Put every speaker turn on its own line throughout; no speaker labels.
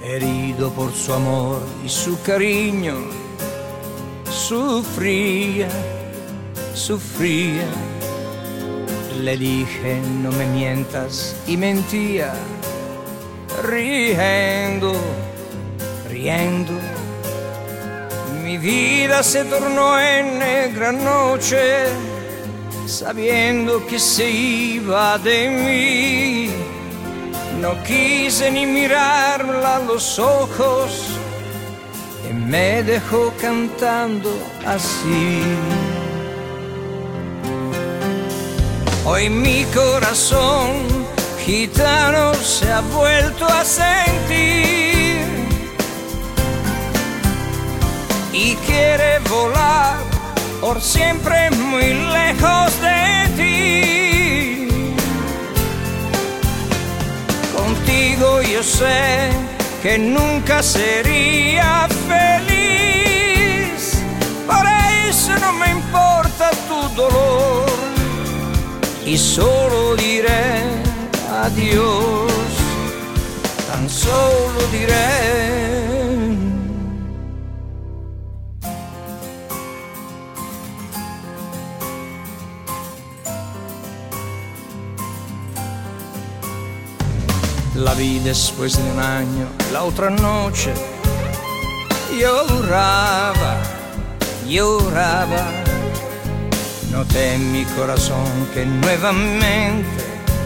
herido por su amor y su cariño, sufría, sufría. Le dije no me mientas y mentía, riendo, riendo. Mi vida se tornó en negra noche, sabiendo que se iba de mí. No quise ni mirarla a los ojos y me dejó cantando así. Hoy mi corazón gitano se ha vuelto a sentir y quiere volar por siempre muy lejos de ti. Contigo yo sé que nunca sería feliz, por eso no me importa tu dolor y solo diré adiós, tan solo diré. La vi después de un año, la otra noche, lloraba, lloraba. Noté en mi corazón que nuevamente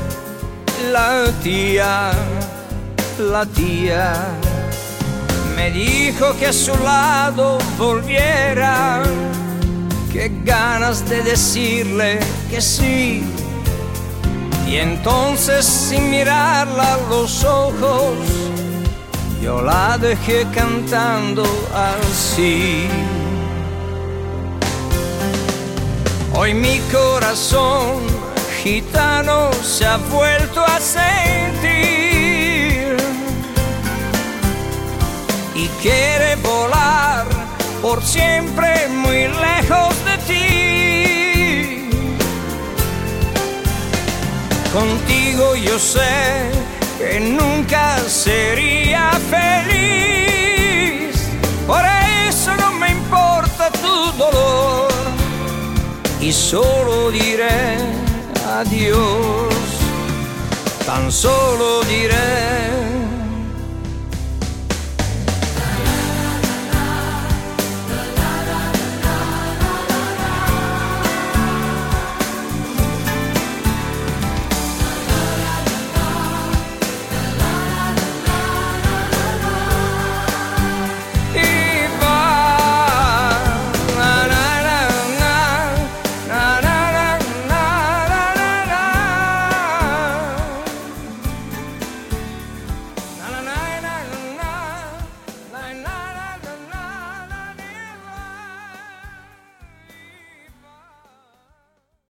latía, latía. Me dijo que a su lado volviera, qué ganas de decirle que sí. Y entonces sin mirarla a los ojos, yo la dejé cantando así. Hoy mi corazón gitano se ha vuelto a sentir y quiere volar por siempre muy lejos de ti. Contigo yo sé que nunca sería feliz, por eso no me importa tu dolor y solo diré adiós, tan solo diré